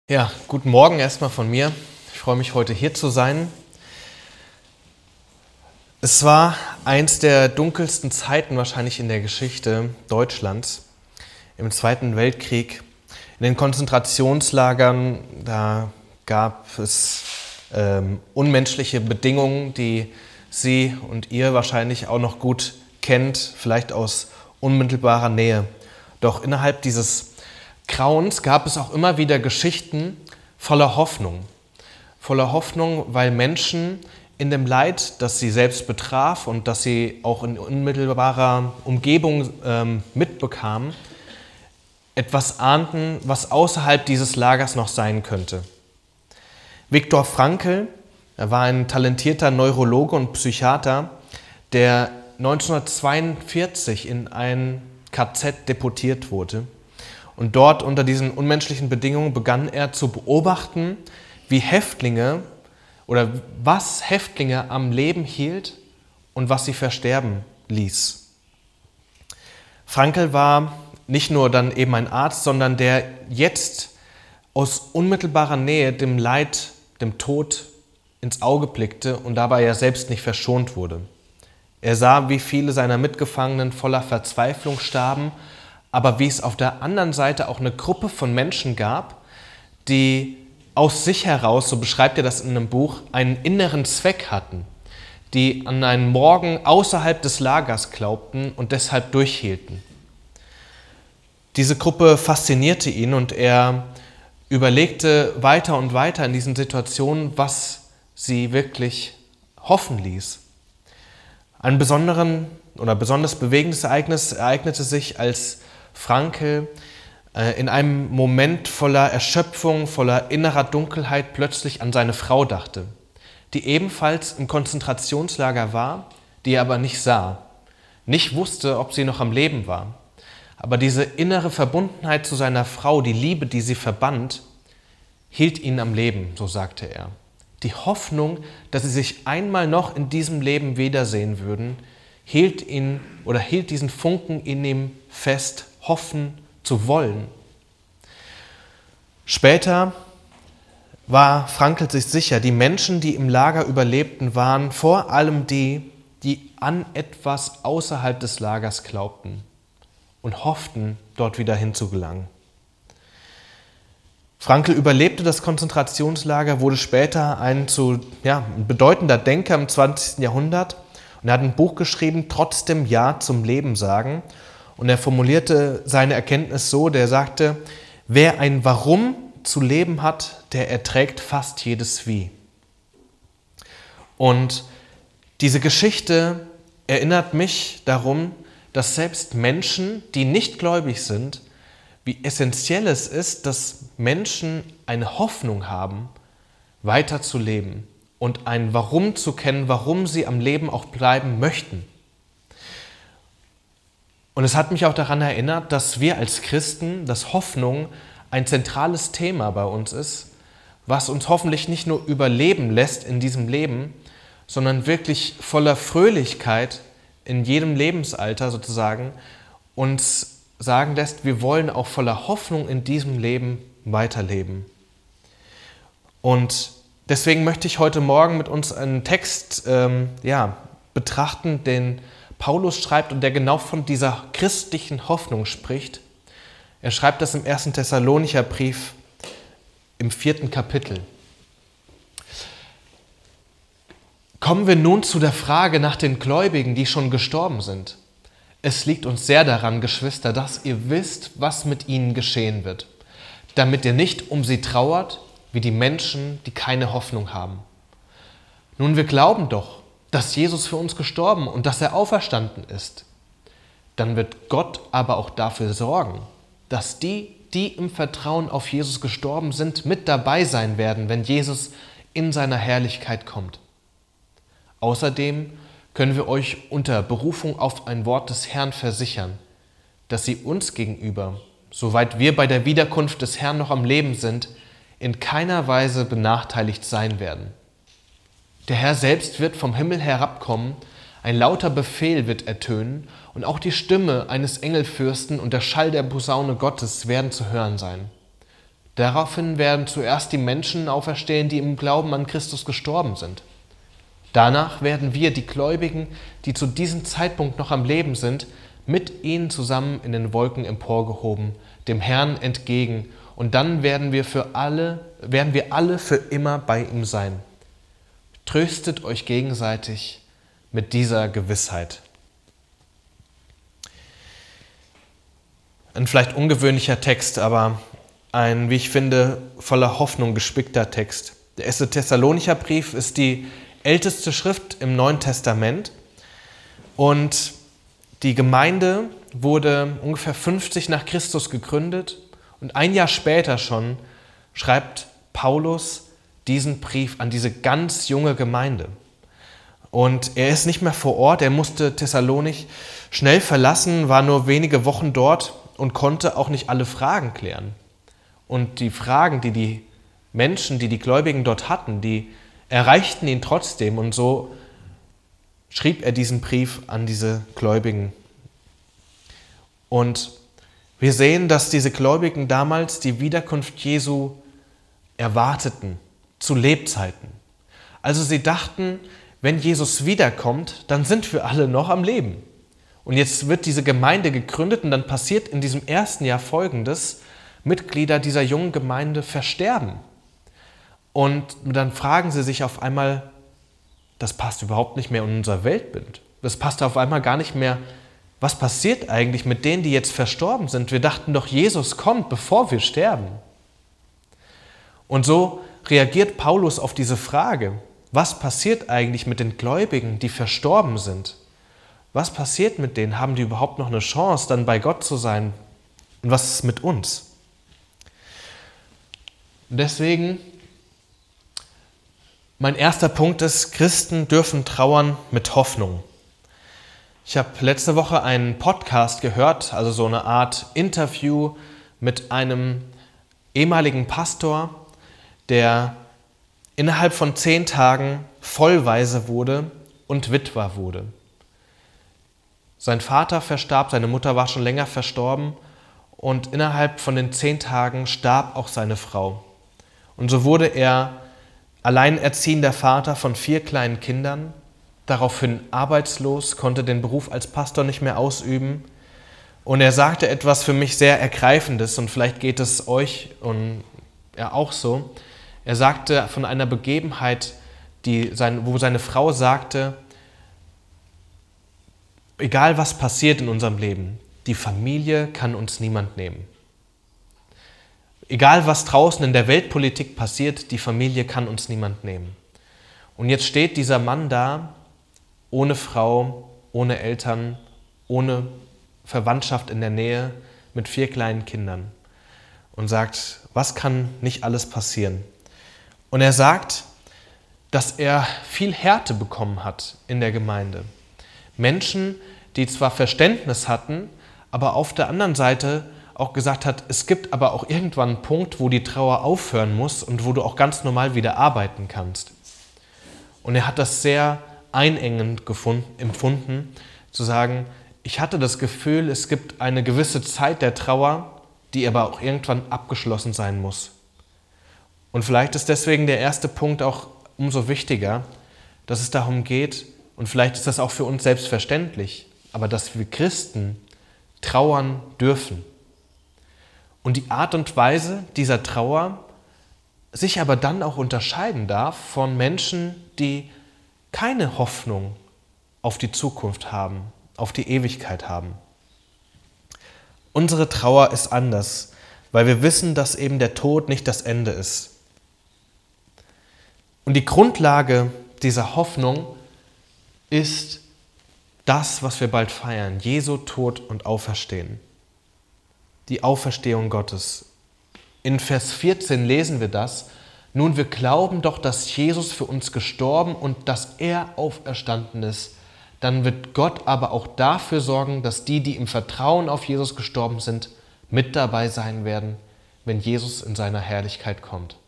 Ja, guten Morgen erstmal von mir. Ich freue mich, heute hier zu sein. Es war eins der dunkelsten Zeiten wahrscheinlich in der Geschichte Deutschlands, im Zweiten Weltkrieg. In den Konzentrationslagern, da gab es unmenschliche Bedingungen, die Sie und ihr wahrscheinlich auch noch gut kennt, vielleicht aus unmittelbarer Nähe. Doch innerhalb dieses Grauens gab es auch immer wieder Geschichten voller Hoffnung. Voller Hoffnung, weil Menschen in dem Leid, das sie selbst betraf und das sie auch in unmittelbarer Umgebung mitbekamen, etwas ahnten, was außerhalb dieses Lagers noch sein könnte. Viktor Frankl, er war ein talentierter Neurologe und Psychiater, der 1942 in ein KZ deportiert wurde. Und dort unter diesen unmenschlichen Bedingungen begann er zu beobachten, wie Häftlinge oder was Häftlinge am Leben hielt und was sie versterben ließ. Frankl war nicht nur dann eben ein Arzt, sondern der jetzt aus unmittelbarer Nähe dem Leid, dem Tod ins Auge blickte und dabei ja selbst nicht verschont wurde. Er sah, wie viele seiner Mitgefangenen voller Verzweiflung starben, aber wie es auf der anderen Seite auch eine Gruppe von Menschen gab, die aus sich heraus, so beschreibt er das in einem Buch, einen inneren Zweck hatten, die an einen Morgen außerhalb des Lagers glaubten und deshalb durchhielten. Diese Gruppe faszinierte ihn und er überlegte weiter und weiter in diesen Situationen, was sie wirklich hoffen ließ. Ein besonders bewegendes Ereignis ereignete sich, als Frankl in einem Moment voller Erschöpfung, voller innerer Dunkelheit plötzlich an seine Frau dachte, die ebenfalls im Konzentrationslager war, die er aber nicht sah, nicht wusste, ob sie noch am Leben war. Aber diese innere Verbundenheit zu seiner Frau, die Liebe, die sie verband, hielt ihn am Leben, so sagte er. Die Hoffnung, dass sie sich einmal noch in diesem Leben wiedersehen würden, hielt diesen Funken in ihm fest, hoffen zu wollen. Später war Frankl sich sicher, die Menschen, die im Lager überlebten, waren vor allem die, die an etwas außerhalb des Lagers glaubten und hofften, dort wieder hinzugelangen. Frankl überlebte das Konzentrationslager, wurde später ein bedeutender Denker im 20. Jahrhundert und er hat ein Buch geschrieben, Trotzdem Ja zum Leben sagen. Und er formulierte seine Erkenntnis so, der sagte, wer ein Warum zu leben hat, der erträgt fast jedes Wie. Und diese Geschichte erinnert mich darum, dass selbst Menschen, die nicht gläubig sind, wie essentiell es ist, dass Menschen eine Hoffnung haben, weiter zu leben und ein Warum zu kennen, warum sie am Leben auch bleiben möchten. Und es hat mich auch daran erinnert, dass wir als Christen, dass Hoffnung ein zentrales Thema bei uns ist, was uns hoffentlich nicht nur überleben lässt in diesem Leben, sondern wirklich voller Fröhlichkeit in jedem Lebensalter sozusagen uns sagen lässt, wir wollen auch voller Hoffnung in diesem Leben weiterleben. Und deswegen möchte ich heute Morgen mit uns einen Text betrachten, den Paulus schreibt und der genau von dieser christlichen Hoffnung spricht. Er schreibt das im 1. Thessalonicher Brief im 4. Kapitel. Kommen wir nun zu der Frage nach den Gläubigen, die schon gestorben sind. Es liegt uns sehr daran, Geschwister, dass ihr wisst, was mit ihnen geschehen wird, damit ihr nicht um sie trauert, wie die Menschen, die keine Hoffnung haben. Nun, wir glauben doch, dass Jesus für uns gestorben und dass er auferstanden ist. Dann wird Gott aber auch dafür sorgen, dass die im Vertrauen auf Jesus gestorben sind, mit dabei sein werden, wenn Jesus in seiner Herrlichkeit kommt. Außerdem können wir euch unter Berufung auf ein Wort des Herrn versichern, dass sie uns gegenüber, soweit wir bei der Wiederkunft des Herrn noch am Leben sind, in keiner Weise benachteiligt sein werden. Der Herr selbst wird vom Himmel herabkommen, ein lauter Befehl wird ertönen und auch die Stimme eines Engelfürsten und der Schall der Posaune Gottes werden zu hören sein. Daraufhin werden zuerst die Menschen auferstehen, die im Glauben an Christus gestorben sind. Danach werden wir, die Gläubigen, die zu diesem Zeitpunkt noch am Leben sind, mit ihnen zusammen in den Wolken emporgehoben, dem Herrn entgegen, und dann werden wir alle für immer bei ihm sein. Tröstet euch gegenseitig mit dieser Gewissheit. Ein vielleicht ungewöhnlicher Text, aber ein, wie ich finde, voller Hoffnung gespickter Text. Der 1. Thessalonicher Brief ist die älteste Schrift im Neuen Testament und die Gemeinde wurde ungefähr 50 nach Christus gegründet und ein Jahr später schon schreibt Paulus diesen Brief an diese ganz junge Gemeinde. Und er ist nicht mehr vor Ort, er musste Thessalonich schnell verlassen, war nur wenige Wochen dort und konnte auch nicht alle Fragen klären. Und die Fragen, die die Menschen, die Gläubigen dort hatten, die erreichten ihn trotzdem. Und so schrieb er diesen Brief an diese Gläubigen. Und wir sehen, dass diese Gläubigen damals die Wiederkunft Jesu erwarteten, zu Lebzeiten. Also sie dachten, wenn Jesus wiederkommt, dann sind wir alle noch am Leben. Und jetzt wird diese Gemeinde gegründet und dann passiert in diesem ersten Jahr Folgendes: Mitglieder dieser jungen Gemeinde versterben. Und dann fragen sie sich auf einmal, das passt überhaupt nicht mehr in unser Weltbild. Das passt auf einmal gar nicht mehr. Was passiert eigentlich mit denen, die jetzt verstorben sind? Wir dachten doch, Jesus kommt, bevor wir sterben. Und so reagiert Paulus auf diese Frage: Was passiert eigentlich mit den Gläubigen, die verstorben sind? Was passiert mit denen? Haben die überhaupt noch eine Chance, dann bei Gott zu sein? Und was ist mit uns? Und deswegen, mein erster Punkt ist, Christen dürfen trauern mit Hoffnung. Ich habe letzte Woche einen Podcast gehört, also so eine Art Interview mit einem ehemaligen Pastor, der innerhalb von 10 Tagen vollwaise wurde und Witwer wurde. Sein Vater verstarb, seine Mutter war schon länger verstorben und innerhalb von den 10 Tagen starb auch seine Frau. Und so wurde er alleinerziehender Vater von 4 kleinen Kindern, daraufhin arbeitslos, konnte den Beruf als Pastor nicht mehr ausüben. Und er sagte etwas für mich sehr Ergreifendes, und vielleicht geht es euch und ja auch so. Er sagte von einer Begebenheit, wo seine Frau sagte: Egal was passiert in unserem Leben, die Familie kann uns niemand nehmen. Egal was draußen in der Weltpolitik passiert, die Familie kann uns niemand nehmen. Und jetzt steht dieser Mann da, ohne Frau, ohne Eltern, ohne Verwandtschaft in der Nähe, mit 4 kleinen Kindern und sagt, was kann nicht alles passieren? Und er sagt, dass er viel Härte bekommen hat in der Gemeinde. Menschen, die zwar Verständnis hatten, aber auf der anderen Seite auch gesagt hat, es gibt aber auch irgendwann einen Punkt, wo die Trauer aufhören muss und wo du auch ganz normal wieder arbeiten kannst. Und er hat das sehr einengend empfunden, zu sagen, ich hatte das Gefühl, es gibt eine gewisse Zeit der Trauer, die aber auch irgendwann abgeschlossen sein muss. Und vielleicht ist deswegen der erste Punkt auch umso wichtiger, dass es darum geht, und vielleicht ist das auch für uns selbstverständlich, aber dass wir Christen trauern dürfen. Und die Art und Weise dieser Trauer sich aber dann auch unterscheiden darf von Menschen, die keine Hoffnung auf die Zukunft haben, auf die Ewigkeit haben. Unsere Trauer ist anders, weil wir wissen, dass eben der Tod nicht das Ende ist. Und die Grundlage dieser Hoffnung ist das, was wir bald feiern, Jesu Tod und Auferstehen. Die Auferstehung Gottes. In Vers 14 lesen wir das: Nun, wir glauben doch, dass Jesus für uns gestorben und dass er auferstanden ist. Dann wird Gott aber auch dafür sorgen, dass die im Vertrauen auf Jesus gestorben sind, mit dabei sein werden, wenn Jesus in seiner Herrlichkeit kommt.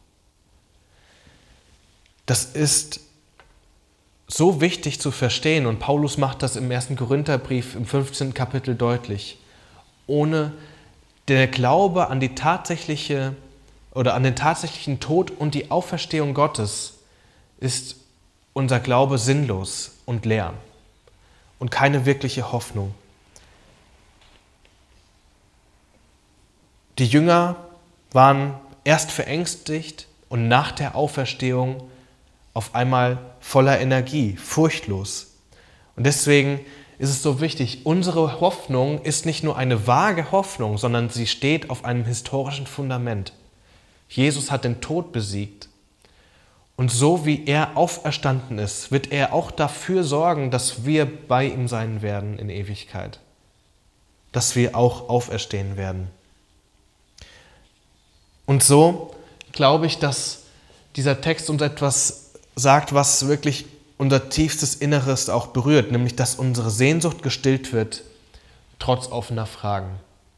Das ist so wichtig zu verstehen, und Paulus macht das im 1. Korintherbrief im 15. Kapitel deutlich. Ohne der Glaube an die tatsächliche oder an den tatsächlichen Tod und die Auferstehung Gottes, ist unser Glaube sinnlos und leer und keine wirkliche Hoffnung. Die Jünger waren erst verängstigt und nach der Auferstehung auf einmal voller Energie, furchtlos. Und deswegen ist es so wichtig, unsere Hoffnung ist nicht nur eine vage Hoffnung, sondern sie steht auf einem historischen Fundament. Jesus hat den Tod besiegt. Und so wie er auferstanden ist, wird er auch dafür sorgen, dass wir bei ihm sein werden in Ewigkeit. Dass wir auch auferstehen werden. Und so glaube ich, dass dieser Text uns etwas sagt, was wirklich unser tiefstes Inneres auch berührt, nämlich dass unsere Sehnsucht gestillt wird, trotz offener Fragen.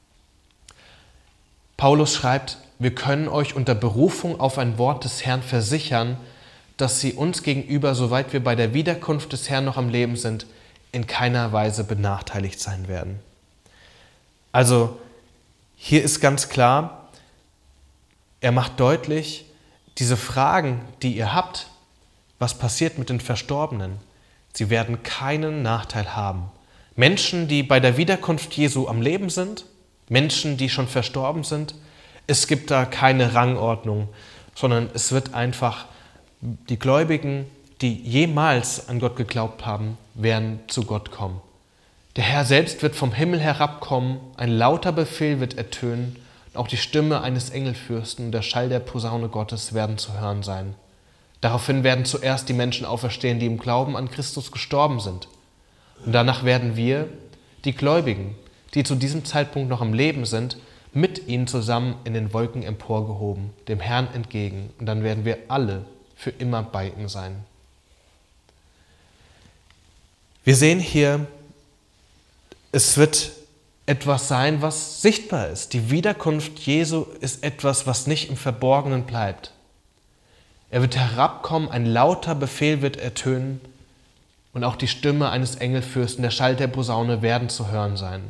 Paulus schreibt, wir können euch unter Berufung auf ein Wort des Herrn versichern, dass sie uns gegenüber, soweit wir bei der Wiederkunft des Herrn noch am Leben sind, in keiner Weise benachteiligt sein werden. Also hier ist ganz klar, er macht deutlich, diese Fragen, die ihr habt, was passiert mit den Verstorbenen, sie werden keinen Nachteil haben. Menschen, die bei der Wiederkunft Jesu am Leben sind, Menschen, die schon verstorben sind, es gibt da keine Rangordnung, sondern es wird einfach die Gläubigen, die jemals an Gott geglaubt haben, werden zu Gott kommen. Der Herr selbst wird vom Himmel herabkommen, ein lauter Befehl wird ertönen, und auch die Stimme eines Engelfürsten und der Schall der Posaune Gottes werden zu hören sein. Daraufhin werden zuerst die Menschen auferstehen, die im Glauben an Christus gestorben sind. Und danach werden wir, die Gläubigen, die zu diesem Zeitpunkt noch am Leben sind, mit ihnen zusammen in den Wolken emporgehoben, dem Herrn entgegen. Und dann werden wir alle für immer bei ihm sein. Wir sehen hier, es wird etwas sein, was sichtbar ist. Die Wiederkunft Jesu ist etwas, was nicht im Verborgenen bleibt. Er wird herabkommen, ein lauter Befehl wird ertönen und auch die Stimme eines Engelfürsten, der Schall der Posaune werden zu hören sein.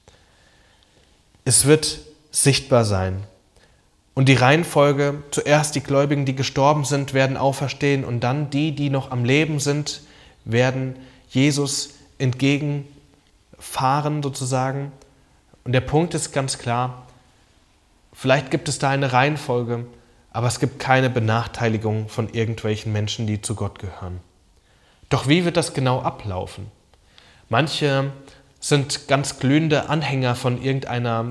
Es wird sichtbar sein. Und die Reihenfolge, zuerst die Gläubigen, die gestorben sind, werden auferstehen und dann die, die noch am Leben sind, werden Jesus entgegenfahren sozusagen. Und der Punkt ist ganz klar, vielleicht gibt es da eine Reihenfolge, aber es gibt keine Benachteiligung von irgendwelchen Menschen, die zu Gott gehören. Doch wie wird das genau ablaufen? Manche sind ganz glühende Anhänger von irgendeinem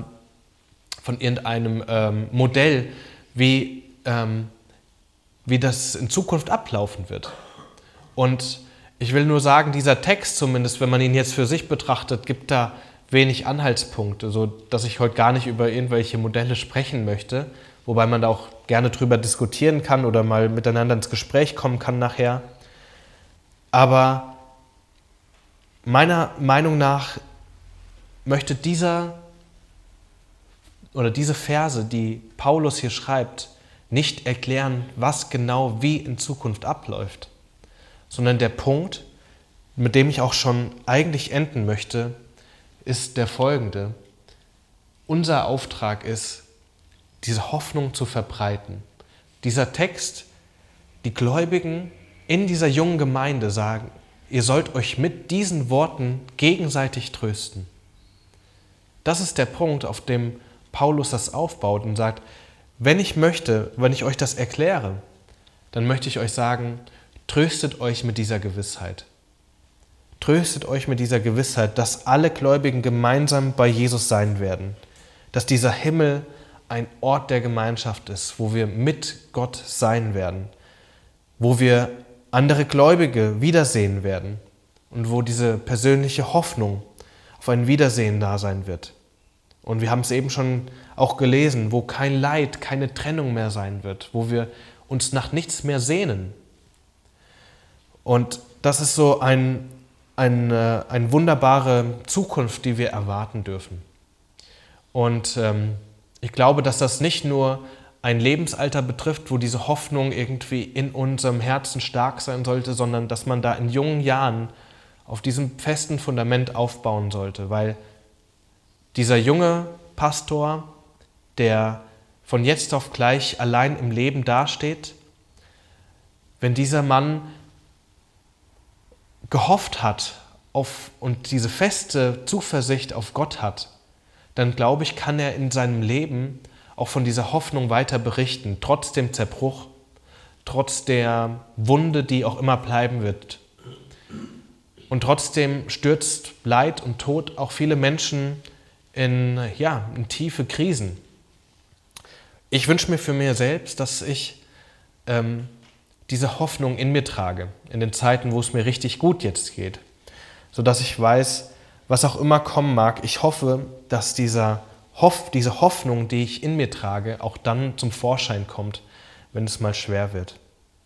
Modell, wie das in Zukunft ablaufen wird. Und ich will nur sagen, dieser Text zumindest, wenn man ihn jetzt für sich betrachtet, gibt da wenig Anhaltspunkte, so dass ich heute gar nicht über irgendwelche Modelle sprechen möchte, wobei man da auch gerne drüber diskutieren kann oder mal miteinander ins Gespräch kommen kann nachher. Aber meiner Meinung nach möchte diese Verse, die Paulus hier schreibt, nicht erklären, was genau wie in Zukunft abläuft, sondern der Punkt, mit dem ich auch schon eigentlich enden möchte, ist der folgende. Unser Auftrag ist, diese Hoffnung zu verbreiten. Dieser Text, die Gläubigen in dieser jungen Gemeinde sagen, ihr sollt euch mit diesen Worten gegenseitig trösten. Das ist der Punkt, auf dem Paulus das aufbaut und sagt, wenn ich euch das erkläre, dann möchte ich euch sagen, tröstet euch mit dieser Gewissheit. Tröstet euch mit dieser Gewissheit, dass alle Gläubigen gemeinsam bei Jesus sein werden, dass dieser Himmel ein Ort der Gemeinschaft ist, wo wir mit Gott sein werden, wo wir andere Gläubige wiedersehen werden und wo diese persönliche Hoffnung auf ein Wiedersehen da sein wird. Und wir haben es eben schon auch gelesen, wo kein Leid, keine Trennung mehr sein wird, wo wir uns nach nichts mehr sehnen. Und das ist so eine wunderbare Zukunft, die wir erwarten dürfen. Und ich glaube, dass das nicht nur ein Lebensalter betrifft, wo diese Hoffnung irgendwie in unserem Herzen stark sein sollte, sondern dass man da in jungen Jahren auf diesem festen Fundament aufbauen sollte, weil dieser junge Pastor, der von jetzt auf gleich allein im Leben dasteht, wenn dieser Mann gehofft hat und diese feste Zuversicht auf Gott hat, dann glaube ich, kann er in seinem Leben auch von dieser Hoffnung weiter berichten, trotz dem Zerbruch, trotz der Wunde, die auch immer bleiben wird. Und trotzdem stürzt Leid und Tod auch viele Menschen in tiefe Krisen. Ich wünsche mir für mich selbst, dass ich diese Hoffnung in mir trage, in den Zeiten, wo es mir richtig gut jetzt geht, sodass ich weiß, was auch immer kommen mag. Ich hoffe, dass diese Hoffnung, die ich in mir trage, auch dann zum Vorschein kommt, wenn es mal schwer wird.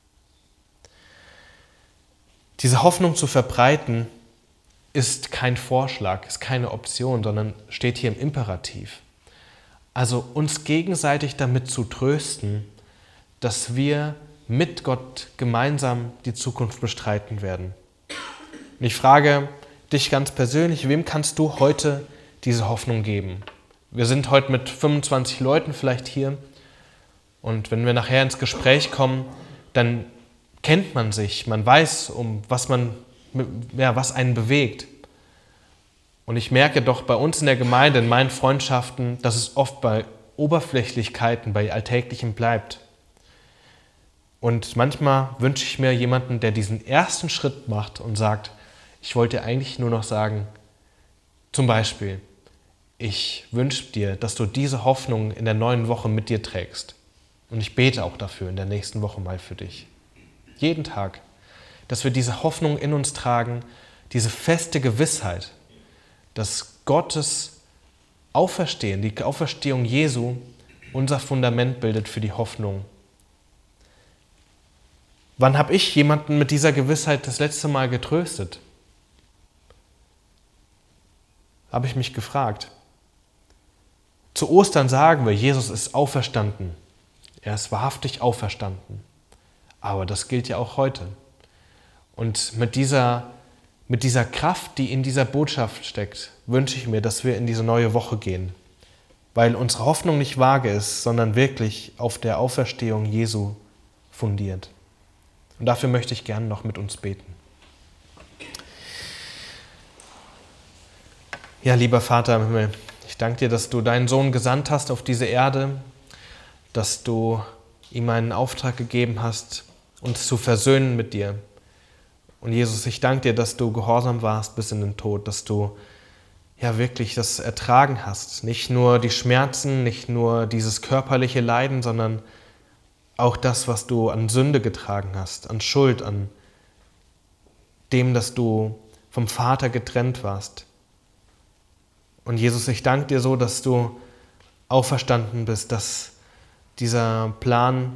Diese Hoffnung zu verbreiten ist kein Vorschlag, ist keine Option, sondern steht hier im Imperativ. Also uns gegenseitig damit zu trösten, dass wir mit Gott gemeinsam die Zukunft bestreiten werden. Und ich frage dich ganz persönlich, wem kannst du heute diese Hoffnung geben? Wir sind heute mit 25 Leuten vielleicht hier und wenn wir nachher ins Gespräch kommen, dann kennt man sich, man weiß, was einen bewegt. Und ich merke doch bei uns in der Gemeinde, in meinen Freundschaften, dass es oft bei Oberflächlichkeiten, bei Alltäglichem bleibt. Und manchmal wünsche ich mir jemanden, der diesen ersten Schritt macht und sagt, ich wollte dir eigentlich nur noch sagen, zum Beispiel, ich wünsche dir, dass du diese Hoffnung in der neuen Woche mit dir trägst. Und ich bete auch dafür in der nächsten Woche mal für dich. Jeden Tag, dass wir diese Hoffnung in uns tragen, diese feste Gewissheit, dass Gottes Auferstehen, die Auferstehung Jesu, unser Fundament bildet für die Hoffnung. Wann habe ich jemanden mit dieser Gewissheit das letzte Mal getröstet? Habe ich mich gefragt. Zu Ostern sagen wir, Jesus ist auferstanden. Er ist wahrhaftig auferstanden. Aber das gilt ja auch heute. Und mit dieser Kraft, die in dieser Botschaft steckt, wünsche ich mir, dass wir in diese neue Woche gehen. Weil unsere Hoffnung nicht vage ist, sondern wirklich auf der Auferstehung Jesu fundiert. Und dafür möchte ich gerne noch mit uns beten. Ja, lieber Vater im Himmel, ich danke dir, dass du deinen Sohn gesandt hast auf diese Erde, dass du ihm einen Auftrag gegeben hast, uns zu versöhnen mit dir. Und Jesus, ich danke dir, dass du gehorsam warst bis in den Tod, dass du ja wirklich das ertragen hast. Nicht nur die Schmerzen, nicht nur dieses körperliche Leiden, sondern auch das, was du an Sünde getragen hast, an Schuld, an dem, dass du vom Vater getrennt warst. Und Jesus, ich danke dir so, dass du auferstanden bist, dass dieser Plan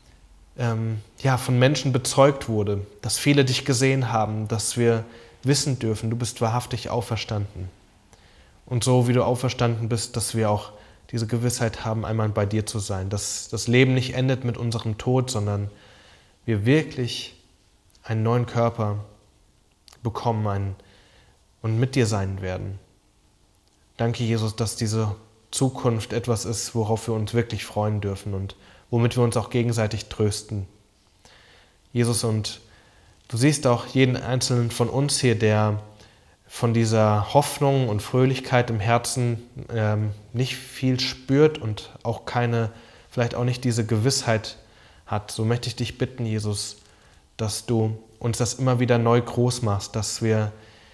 von Menschen bezeugt wurde, dass viele dich gesehen haben, dass wir wissen dürfen, du bist wahrhaftig auferstanden. Und so wie du auferstanden bist, dass wir auch diese Gewissheit haben, einmal bei dir zu sein, dass das Leben nicht endet mit unserem Tod, sondern wir wirklich einen neuen Körper bekommen und mit dir sein werden. Danke, Jesus, dass diese Zukunft etwas ist, worauf wir uns wirklich freuen dürfen und womit wir uns auch gegenseitig trösten. Jesus, und du siehst auch jeden Einzelnen von uns hier, der von dieser Hoffnung und Fröhlichkeit im Herzen nicht viel spürt und auch vielleicht auch nicht diese Gewissheit hat. So möchte ich dich bitten, Jesus, dass du uns das immer wieder neu groß machst, dass wir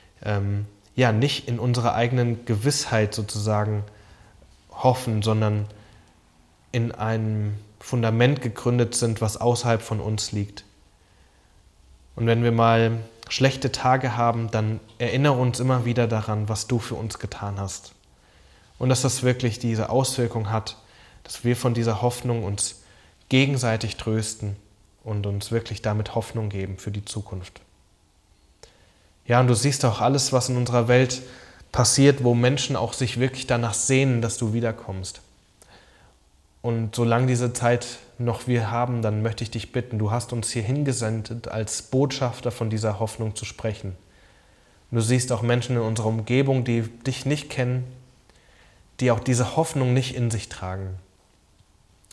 nicht in unserer eigenen Gewissheit sozusagen hoffen, sondern in einem Fundament gegründet sind, was außerhalb von uns liegt. Und wenn wir mal schlechte Tage haben, dann erinnere uns immer wieder daran, was du für uns getan hast. Und dass das wirklich diese Auswirkung hat, dass wir von dieser Hoffnung uns gegenseitig trösten und uns wirklich damit Hoffnung geben für die Zukunft. Ja, und du siehst auch alles, was in unserer Welt passiert, wo Menschen auch sich wirklich danach sehnen, dass du wiederkommst. Und solange diese Zeit noch wir haben, dann möchte ich dich bitten, du hast uns hier hingesendet, als Botschafter von dieser Hoffnung zu sprechen. Und du siehst auch Menschen in unserer Umgebung, die dich nicht kennen, die auch diese Hoffnung nicht in sich tragen.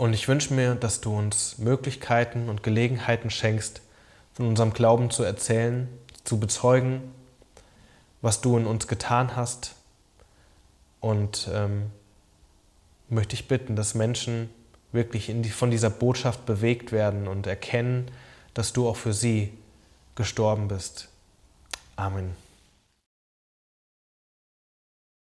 Und ich wünsche mir, dass du uns Möglichkeiten und Gelegenheiten schenkst, von unserem Glauben zu erzählen, zu bezeugen, was du in uns getan hast. Und möchte ich bitten, dass Menschen wirklich von dieser Botschaft bewegt werden und erkennen, dass du auch für sie gestorben bist. Amen.